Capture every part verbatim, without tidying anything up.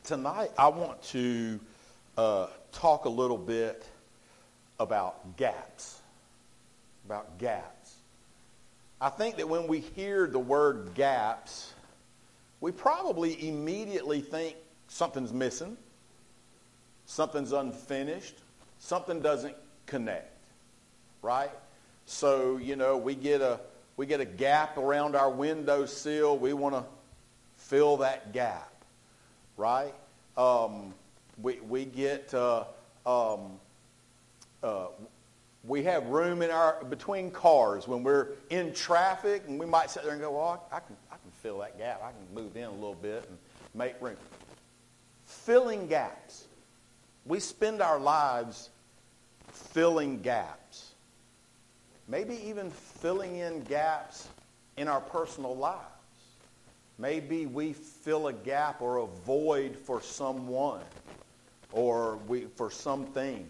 Tonight, I want to uh, talk a little bit about gaps. About gaps. I think that when we hear the word gaps, we probably immediately think something's missing, something's unfinished, something doesn't connect, right? So, you know, we get a we get a gap around our windowsill. We want to fill that gap, right? Um, we we get uh, um, uh, we have room in our between cars when we're in traffic, and we might sit there and go, "Well, I can I can fill that gap. I can move in a little bit and make room." Filling gaps. We spend our lives filling gaps. Maybe even filling in gaps in our personal lives. Maybe we fill a gap or a void for someone or we for something.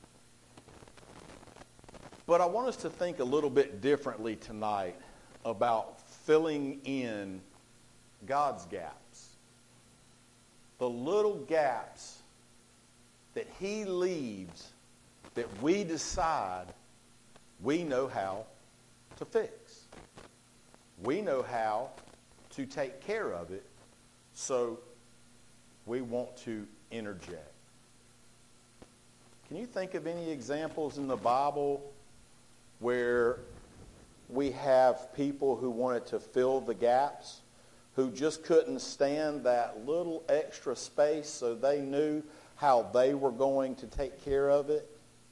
But I want us to think a little bit differently tonight about filling in God's gaps. The little gaps that He leaves that we decide we know how to fix. We know how to take care of it, so we want to interject. Can you think of any examples in the Bible where we have people who wanted to fill the gaps, who just couldn't stand that little extra space, so they knew how they were going to take care of it?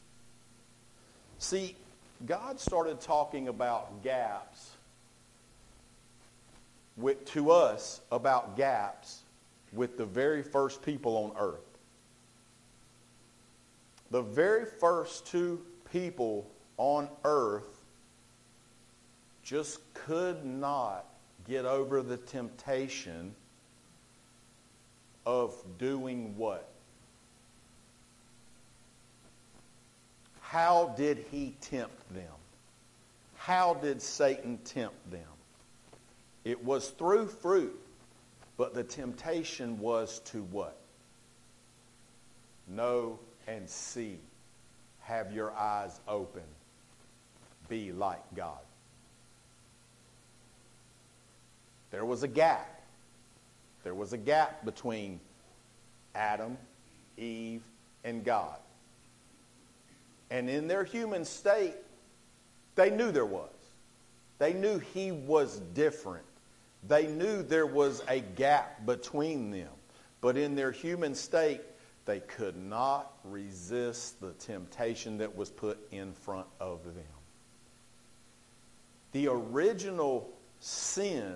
See, God started talking about gaps with, to us about gaps with the very first people on earth. The very first two people on earth just could not get over the temptation of doing what? How did he tempt them? How did Satan tempt them? It was through fruit, but the temptation was to what? Know and see. Have your eyes open. Be like God. There was a gap. There was a gap between Adam, Eve, and God. And in their human state, they knew there was. They knew he was different. They knew there was a gap between them. But in their human state, they could not resist the temptation that was put in front of them. The original sin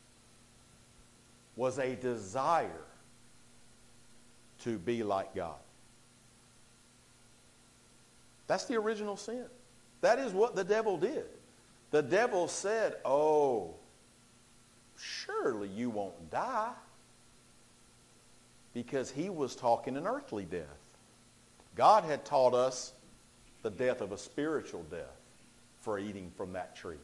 was a desire to be like God. That's the original sin. That is what the devil did. The devil said, "Oh, surely you won't die." Because he was talking an earthly death. God had taught us the death of a spiritual death for eating from that tree.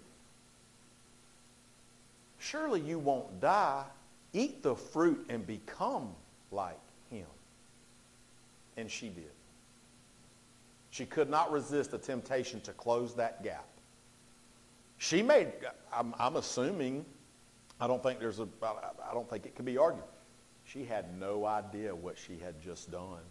Surely you won't die. Eat the fruit and become like him. And she did. She could not resist the temptation to close that gap. She made, I'm, I'm assuming, I don't think there's a, I don't think it can be argued. She had no idea what she had just done.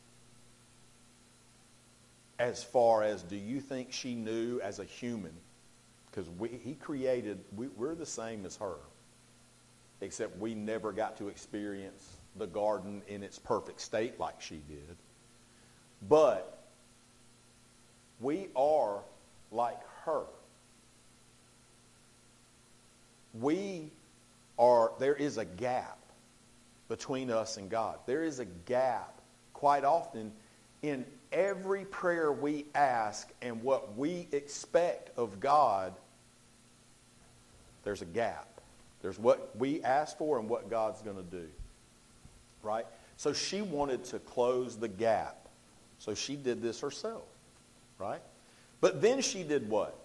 As far as, do you think she knew as a human? Because we, he created, we, we're the same as her. Except we never got to experience the garden in its perfect state like she did. But we are like her. We are, there is a gap between us and God. There is a gap quite often in every prayer we ask and what we expect of God. There's a gap. There's what we ask for and what God's going to do. Right? So she wanted to close the gap. So she did this herself. Right? But then she did what?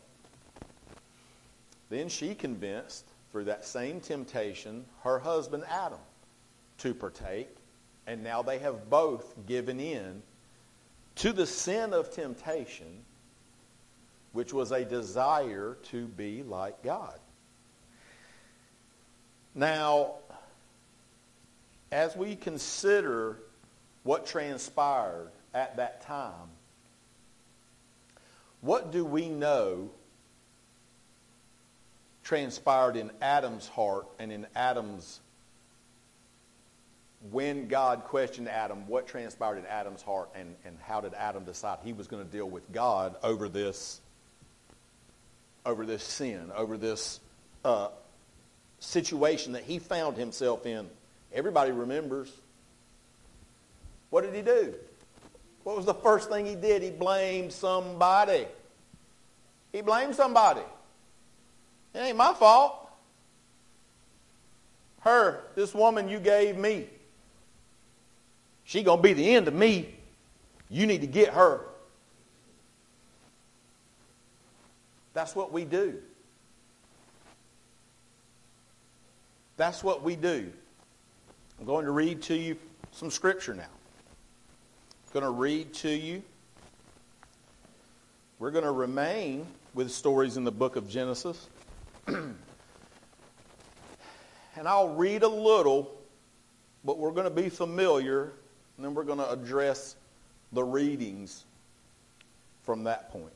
Then she convinced, through that same temptation, her husband Adam to partake And now they have both given in to the sin of temptation, which was a desire to be like God. Now, as we consider what transpired at that time, what do we know transpired in Adam's heart and in Adam's, when God questioned Adam, what transpired in Adam's heart, and, and how did Adam decide he was going to deal with God over this, over this sin, over this uh, situation that he found himself in? Everybody remembers. What did he do? What was the first thing he did? He blamed somebody. He blamed somebody. It ain't my fault. Her, this woman you gave me, she gonna be the end of me. You need to get her. That's what we do. That's what we do. I'm going to read to you some scripture now. I'm going to read to you. We're going to remain with stories in the book of Genesis. And I'll read a little, but we're going to be familiar, and then we're going to address the readings from that point.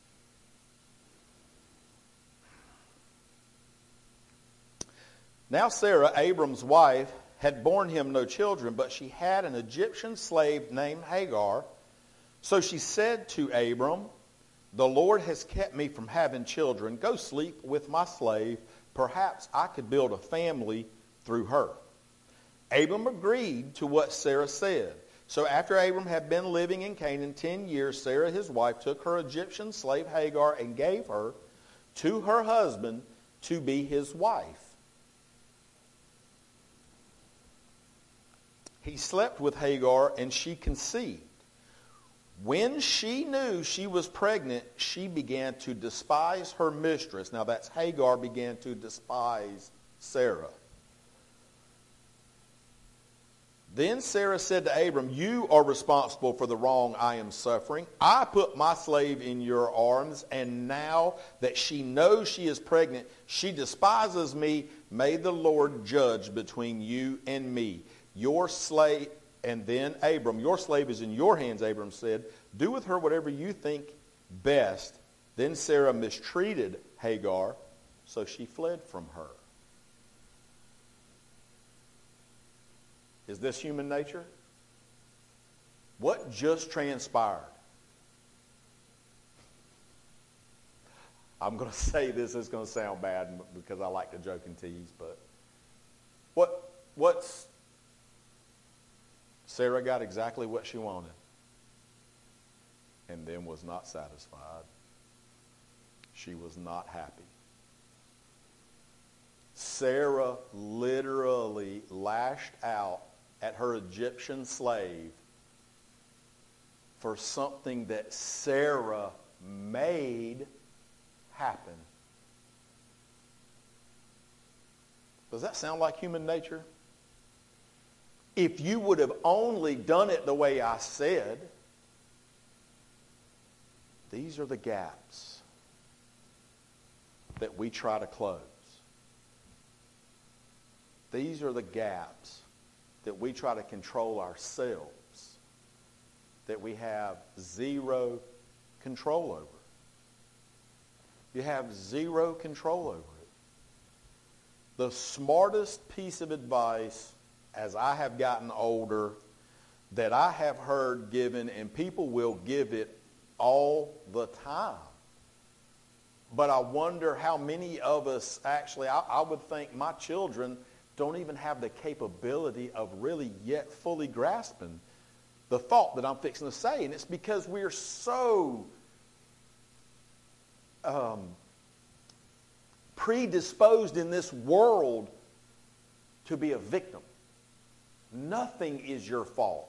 Now Sarah, Abram's wife, had borne him no children, but she had an Egyptian slave named Hagar. So she said to Abram, "The Lord has kept me from having children. Go sleep with my slave. Perhaps I could build a family through her." Abram agreed to what Sarah said. So after Abram had been living in Canaan ten years, Sarah his wife took her Egyptian slave Hagar and gave her to her husband to be his wife. He slept with Hagar, and she conceived. When she knew she was pregnant, she began to despise her mistress. Now that's Hagar began to despise Sarah. Then Sarah said to Abram, "You are responsible for the wrong I am suffering. I put my slave in your arms, and now that she knows she is pregnant, she despises me. May the Lord judge between you and me. Your slave," and then Abram, "Your slave is in your hands," Abram said. "Do with her whatever you think best." Then Sarah mistreated Hagar, so she fled from her. Is this human nature? What just transpired? I'm going to say this, it's going to sound bad because I like to joke and tease, but what what's Sarah got exactly what she wanted and then was not satisfied. She was not happy. Sarah literally lashed out at her Egyptian slave for something that Sarah made happen. Does that sound like human nature? If you would have only done it the way I said. These are the gaps that we try to close. These are the gaps that we try to control ourselves, that we have zero control over. You have zero control over it. The smartest piece of advice, as I have gotten older, that I have heard given, and people will give it all the time. But I wonder how many of us actually, I, I would think my children don't even have the capability of really yet fully grasping the thought that I'm fixing to say. And it's because we're so um, predisposed in this world to be a victim. Nothing is your fault.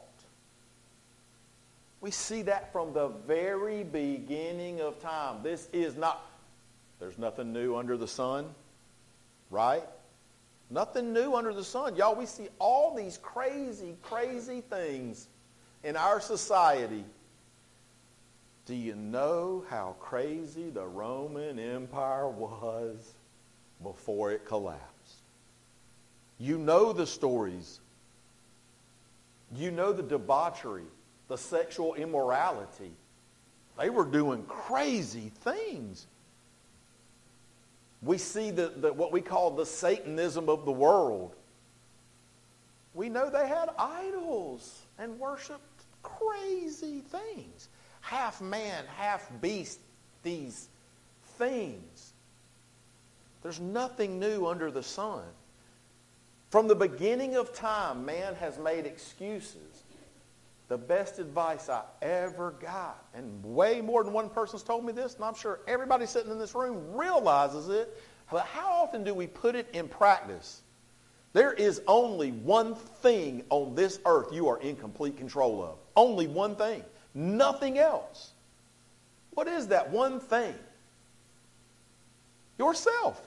We see that from the very beginning of time. This is not, there's nothing new under the sun, right? Nothing new under the sun. Y'all, we see all these crazy, crazy things in our society. Do you know how crazy the Roman Empire was before it collapsed? You know the stories. You know the debauchery, the sexual immorality. They were doing crazy things. We see the, the, what we call the Satanism of the world. We know they had idols and worshiped crazy things. Half man, half beast, these things. There's nothing new under the sun. From the beginning of time, man has made excuses. The best advice I ever got, and way more than one person's told me this, and I'm sure everybody sitting in this room realizes it, but how often do we put it in practice? There is only one thing on this earth you are in complete control of. Only one thing. Nothing else. What is that one thing? Yourself.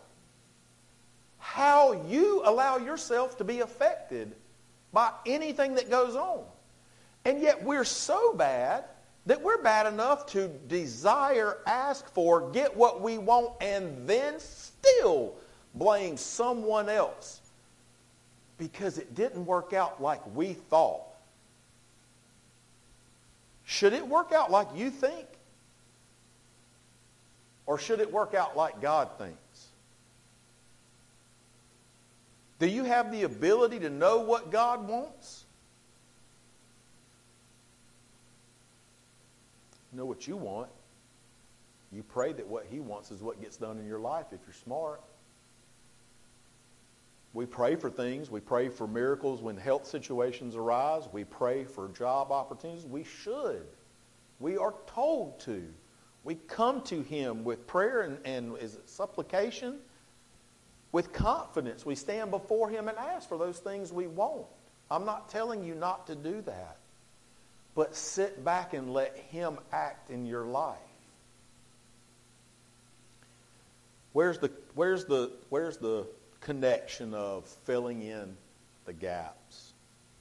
How you allow yourself to be affected by anything that goes on. And yet we're so bad that we're bad enough to desire, ask for, get what we want, and then still blame someone else because it didn't work out like we thought. Should it work out like you think? Or should it work out like God thinks? Do you have the ability to know what God wants? Know what you want. You pray that what He wants is what gets done in your life if you're smart. We pray for things. We pray for miracles when health situations arise. We pray for job opportunities. We should. We are told to. We come to Him with prayer and, and is it supplication? With confidence. We stand before Him and ask for those things we want. I'm not telling you not to do that. But sit back and let Him act in your life. Where's the, where's the, where's the connection of filling in the gaps?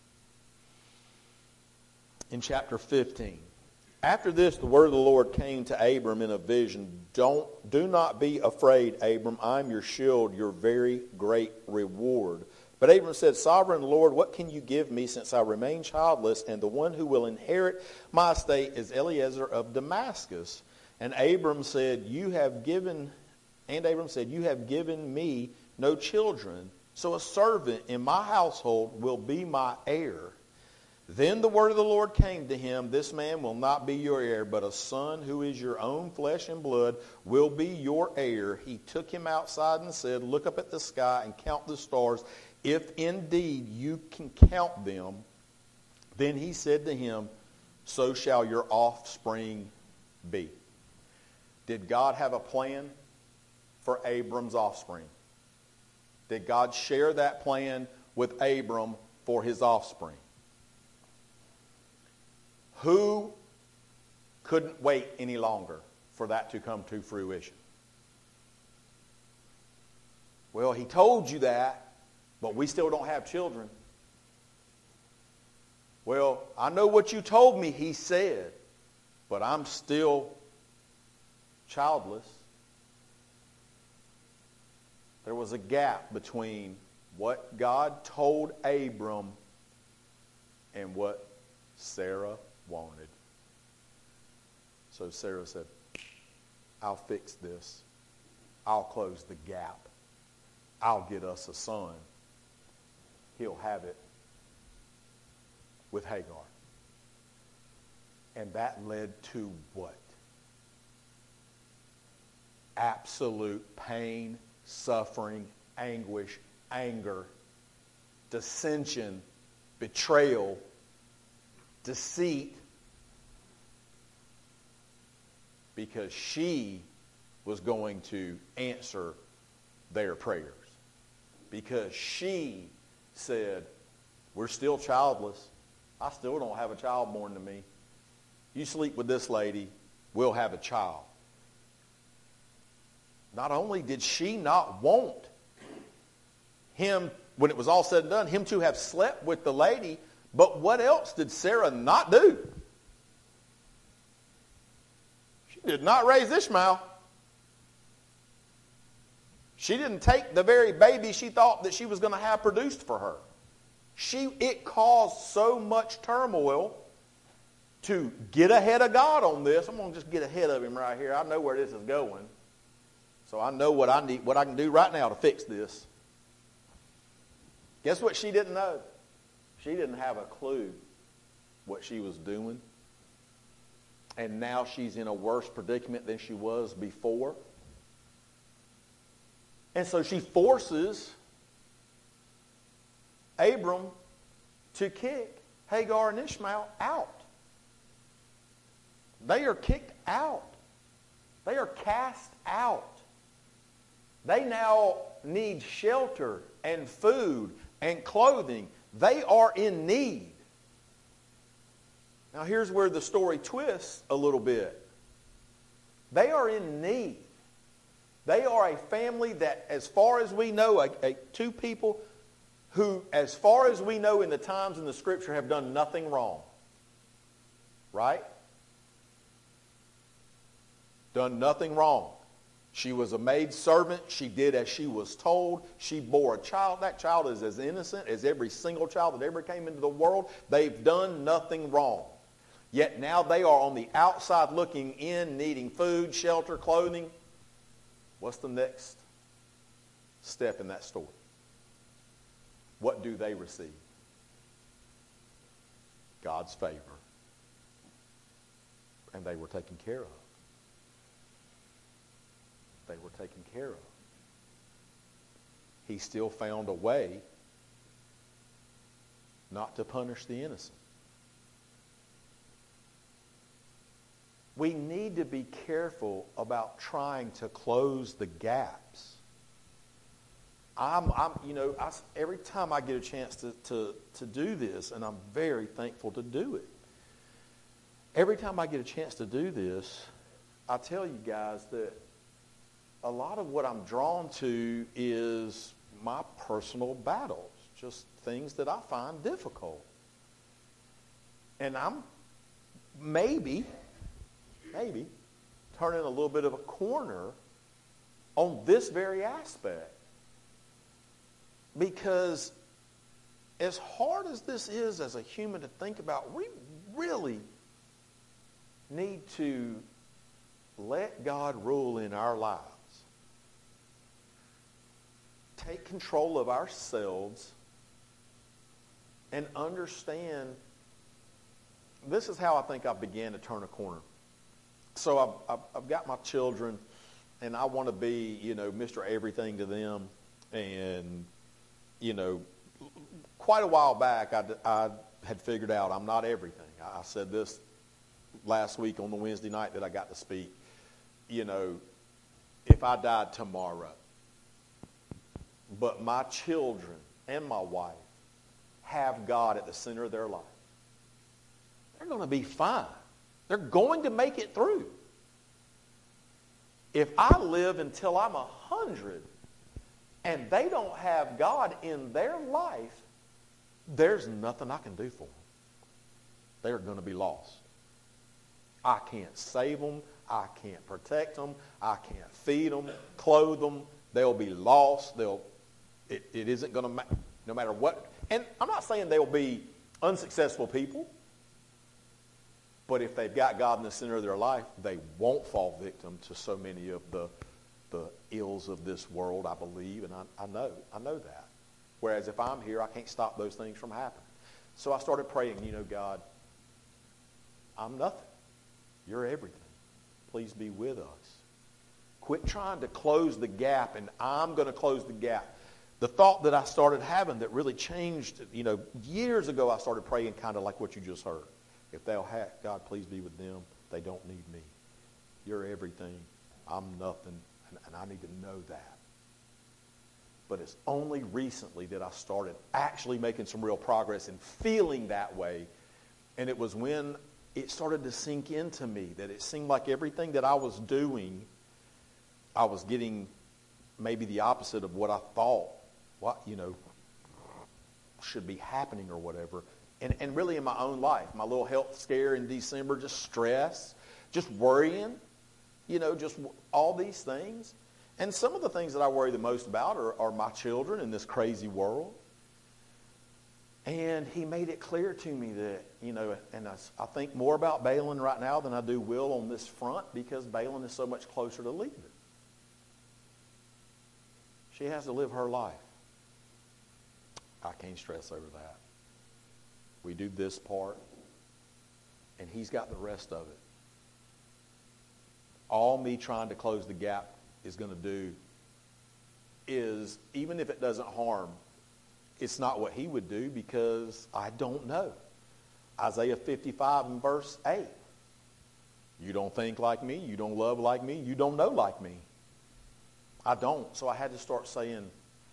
In chapter fifteen. After this, the word of the Lord came to Abram in a vision. Don't, do not be afraid, Abram. I'm your shield, your very great reward. But Abram said, Sovereign Lord, what can you give me since I remain childless, and the one who will inherit my estate is Eliezer of Damascus? And Abram said, You have given, and Abram said, You have given me no children, so a servant in my household will be my heir. Then the word of the Lord came to him, This man will not be your heir, but a son who is your own flesh and blood will be your heir. He took him outside and said, Look up at the sky and count the stars, if indeed you can count them. Then he said to him, So shall your offspring be. Did God have a plan for Abram's offspring? Did God share that plan with Abram for his offspring? Who couldn't wait any longer for that to come to fruition? Well, he told you that, but we still don't have children. Well, I know what you told me, he said, but I'm still childless. There was a gap between what God told Abram and what Sarah wanted. So Sarah said, I'll fix this. I'll close the gap. I'll get us a son. He'll have it with Hagar. And that led to what? Absolute pain, suffering, anguish, anger, dissension, betrayal, deceit, because she was going to answer their prayers. Because she said, we're still childless. I still don't have a child born to me. You sleep with this lady, we'll have a child. Not only did she not want him, when it was all said and done, him to have slept with the lady. But what else did Sarah not do? She did not raise Ishmael. She didn't take the very baby she thought that she was going to have produced for her. She, it caused so much turmoil to get ahead of God on this. I'm going to just get ahead of him right here. I know where this is going. So I know what I need, what I can do right now to fix this. Guess what she didn't know? She didn't have a clue what she was doing. And now she's in a worse predicament than she was before. And so she forces Abram to kick Hagar and Ishmael out. They are kicked out. They are cast out. They now need shelter and food and clothing. They are in need. Now here's where the story twists a little bit. They are in need. They are a family that, as far as we know, a, a, two people who, as far as we know in the times in the Scripture, have done nothing wrong. Right? Done nothing wrong. She was a maid servant. She did as she was told. She bore a child. That child is as innocent as every single child that ever came into the world. They've done nothing wrong. Yet now they are on the outside looking in, needing food, shelter, clothing. What's the next step in that story? What do they receive? God's favor. And they were taken care of. They were taken care of. He still found a way not to punish the innocent. We need to be careful about trying to close the gaps. I'm, I'm you know, I, every time I get a chance to, to, to do this, and I'm very thankful to do it. Every time I get a chance to do this, I tell you guys that a lot of what I'm drawn to is my personal battles, just things that I find difficult. And I'm maybe... maybe turning a little bit of a corner on this very aspect. Because as hard as this is as a human to think about, we really need to let God rule in our lives. Take control of ourselves and understand. This is how I think I began to turn a corner. So I've, I've, I've got my children, and I want to be, you know, Mister Everything to them. And, you know, quite a while back, I, I had figured out I'm not everything. I said this last week on the Wednesday night that I got to speak. You know, if I died tomorrow, but my children and my wife have God at the center of their life, they're going to be fine. They're going to make it through. If I live until I'm a hundred and they don't have God in their life, there's nothing I can do for them. They're going to be lost. I can't save them. I can't protect them. I can't feed them, clothe them. They'll be lost. They'll. It, it isn't going to matter, no matter what. And I'm not saying they'll be unsuccessful people. But if they've got God in the center of their life, they won't fall victim to so many of the, the ills of this world, I believe, and I, I know. I know that. Whereas if I'm here, I can't stop those things from happening. So I started praying, you know, God, I'm nothing. You're everything. Please be with us. Quit trying to close the gap, and I'm going to close the gap. The thought that I started having that really changed, you know, years ago I started praying kind of like what you just heard. If they'll have, God, please be with them. They don't need me. You're everything. I'm nothing. And, and I need to know that. But it's only recently that I started actually making some real progress and feeling that way. And it was when it started to sink into me that it seemed like everything that I was doing, I was getting maybe the opposite of what I thought what, you know, should be happening or whatever. And, and really in my own life, my little health scare in December, just stress, just worrying, you know, just all these things. And some of the things that I worry the most about are, are my children in this crazy world. And he made it clear to me that, you know, and I, I think more about Balin right now than I do Will on this front because Balin is so much closer to leaving. She has to live her life. I can't stress over that. We do this part, and he's got the rest of it. All me trying to close the gap is going to do is, even if it doesn't harm, it's not what he would do because I don't know. Isaiah fifty-five and verse eight. You don't think like me. You don't love like me. You don't know like me. I don't. So I had to start saying,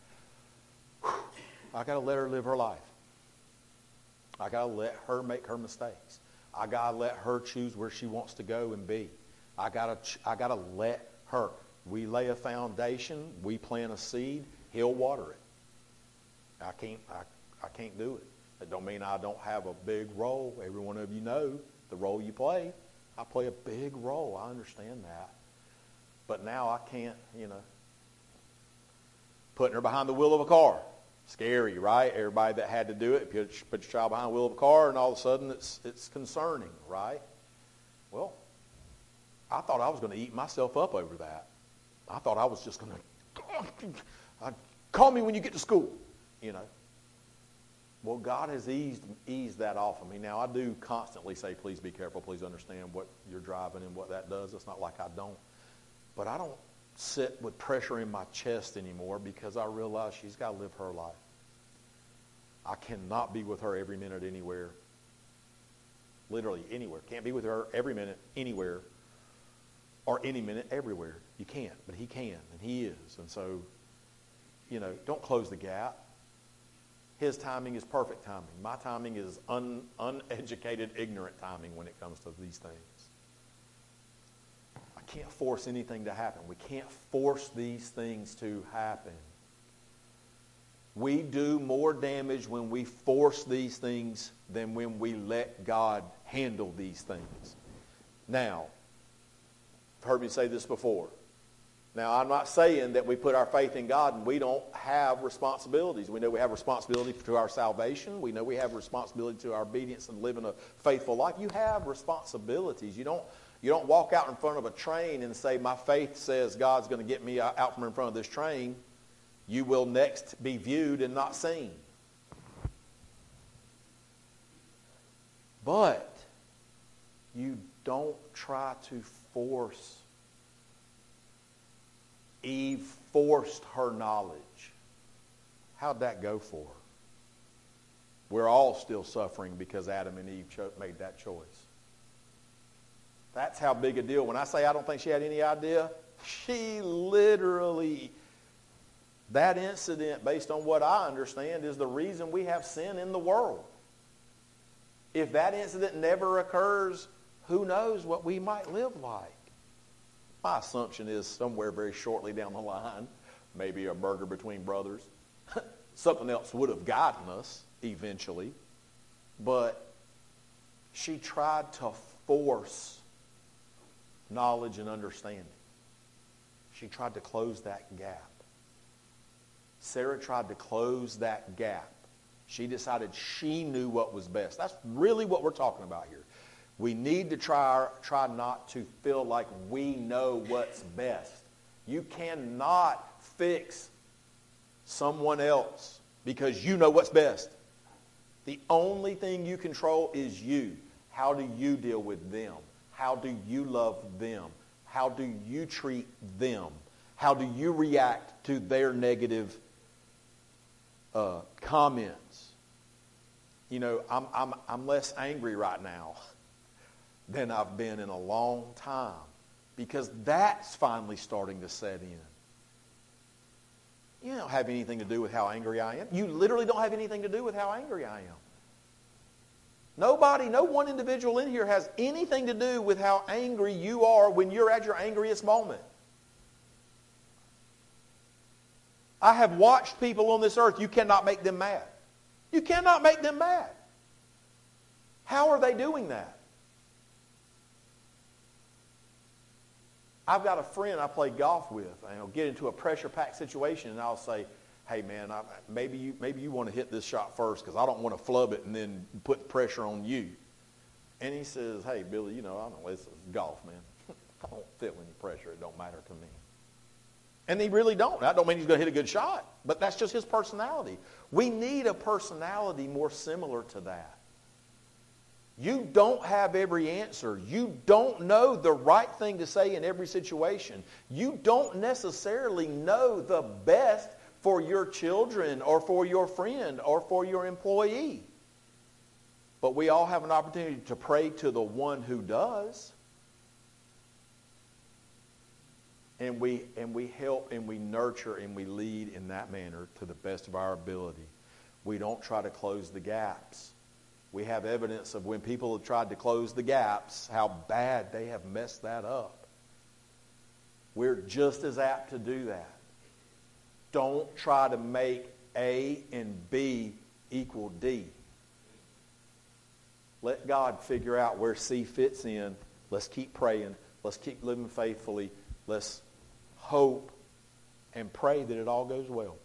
I got to let her live her life. I got to let her make her mistakes. I got to let her choose where she wants to go and be. I got to I got to let her. We lay a foundation. We plant a seed. He'll water it. I can't, I, I can't do it. That don't mean I don't have a big role. Every one of you know the role you play. I play a big role. I understand that. But now I can't, you know, putting her behind the wheel of a car. Scary, right? Everybody that had to do it, put, put your child behind the wheel of a car, and all of a sudden it's, it's concerning, right? Well, I thought I was going to eat myself up over that. I thought I was just going to, call me when you get to school. You know, well, God has eased eased that off of me. Now, I do constantly say, please be careful. Please understand what you're driving and what that does. It's not like I don't. But I don't sit with pressure in my chest anymore because I realize she's got to live her life. I cannot be with her every minute anywhere. Literally anywhere. Can't be with her every minute anywhere or any minute everywhere. You can't, but he can, and he is. And so, you know, don't close the gap. His timing is perfect timing. My timing is un, uneducated, ignorant timing when it comes to these things. I can't force anything to happen. We can't force these things to happen. We do more damage when we force these things than when we let God handle these things. Now, you've heard me say this before. Now, I'm not saying that we put our faith in God and we don't have responsibilities. We know we have responsibility to our salvation. We know we have responsibility to our obedience and living a faithful life. You have responsibilities. You don't, you don't walk out in front of a train and say, my faith says God's going to get me out from in front of this train. You will next be viewed and not seen. But you don't try to force. Eve forced her knowledge. How'd that go for her? We're all still suffering because Adam and Eve cho- made that choice. That's how big a deal. When I say I don't think she had any idea, she literally, that incident, based on what I understand, is the reason we have sin in the world. If that incident never occurs, who knows what we might live like. My assumption is somewhere very shortly down the line, maybe a murder between brothers, something else would have gotten us eventually. But she tried to force knowledge and understanding. She tried to close that gap. Sarah tried to close that gap. She decided she knew what was best. That's really what we're talking about here. We need to try, try not to feel like we know what's best. You cannot fix someone else because you know what's best. The only thing you control is you. How do you deal with them? How do you love them? How do you treat them? How do you react to their negative uh, comments? You know, I'm, I'm, I'm less angry right now than I've been in a long time because that's finally starting to set in. You don't have anything to do with how angry I am. You literally don't have anything to do with how angry I am. Nobody, no one individual in here has anything to do with how angry you are when you're at your angriest moment. I have watched people on this earth. You cannot make them mad. You cannot make them mad. How are they doing that? I've got a friend I play golf with. And I'll get into a pressure-packed situation, and I'll say, hey, man, I, maybe you maybe you want to hit this shot first because I don't want to flub it and then put the pressure on you. And he says, hey, Billy, you know, I don't know, it's golf, man. I don't feel any pressure. It don't matter to me. And he really don't. That don't mean he's going to hit a good shot, but that's just his personality. We need a personality more similar to that. You don't have every answer. You don't know the right thing to say in every situation. You don't necessarily know the best for your children or for your friend or for your employee. But we all have an opportunity to pray to the one who does. And we, and we help and we nurture and we lead in that manner to the best of our ability. We don't try to close the gaps. We have evidence of when people have tried to close the gaps, how bad they have messed that up. We're just as apt to do that. Don't try to make A and B equal D. Let God figure out where C fits in. Let's keep praying. Let's keep living faithfully. Let's hope and pray that it all goes well.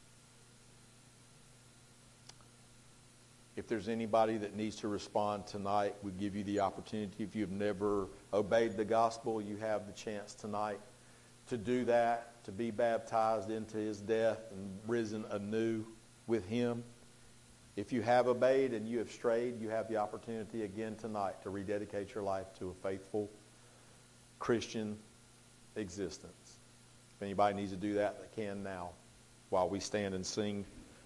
If there's anybody that needs to respond tonight, we give you the opportunity. If you've never obeyed the gospel, you have the chance tonight to do that, to be baptized into his death and risen anew with him. If you have obeyed and you have strayed, you have the opportunity again tonight to rededicate your life to a faithful Christian existence. If anybody needs to do that, they can now while we stand and sing